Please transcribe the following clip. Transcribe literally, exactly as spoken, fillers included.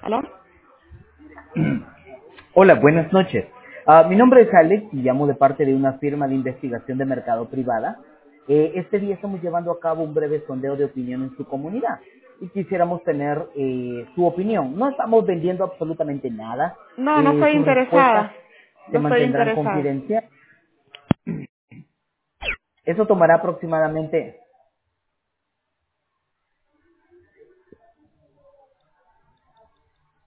¿Aló? Hola, buenas noches. Ah, mi nombre es Alex y llamo de parte de una firma de investigación de mercado privada. Eh, este día estamos llevando a cabo un breve sondeo de opinión en su comunidad y quisiéramos tener eh, su opinión. No estamos vendiendo absolutamente nada. No, no Eh, estoy sus respuestas interesada. se No estoy mantendrán interesada. confidenciales. Eso tomará aproximadamente